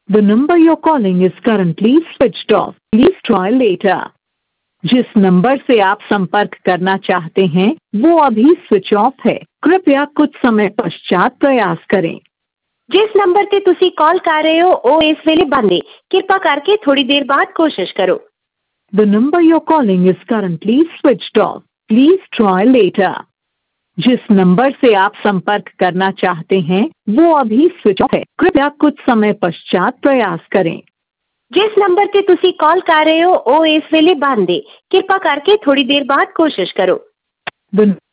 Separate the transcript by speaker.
Speaker 1: The number you're calling is currently switched off. Please try later. जिस number से आप संपर्क करना चाहते हैं वो अभी स्विच ऑफ है। कृपया कुछ समय पश्चात प्रयास करें।
Speaker 2: जिस नंबर ਤੇ ਤੁਸੀਂ ਕਾਲ ਕਰ ਰਹੇ ਹੋ ਉਹ ਇਸ ਵੇਲੇ ਬੰਦ ਹੈ। ਕਿਰਪਾ ਕਰਕੇ ਥੋੜੀ ਦੇਰ ਬਾਅਦ ਕੋਸ਼ਿਸ਼ ਕਰੋ।
Speaker 1: The number you're calling is currently switched off. Please try later. जिस नंबर से आप संपर्क करना चाहते हैं वो अभी स्विच ऑफ है। कृपया कुछ समय पश्चात प्रयास करें।
Speaker 2: ਜਿਸ ਨੰਬਰ ਤੇ ਤੁਸੀਂ ਕਾਲ ਕਰ ਰਹੇ ਹੋ ਉਹ ਇਸ ਵੇਲੇ ਬੰਦ ਹੈ। ਕਿਰਪਾ ਕਰਕੇ ਥੋੜੀ ਦੇਰ ਬਾਅਦ ਕੋਸ਼ਿਸ਼ ਕਰੋ।
Speaker 1: The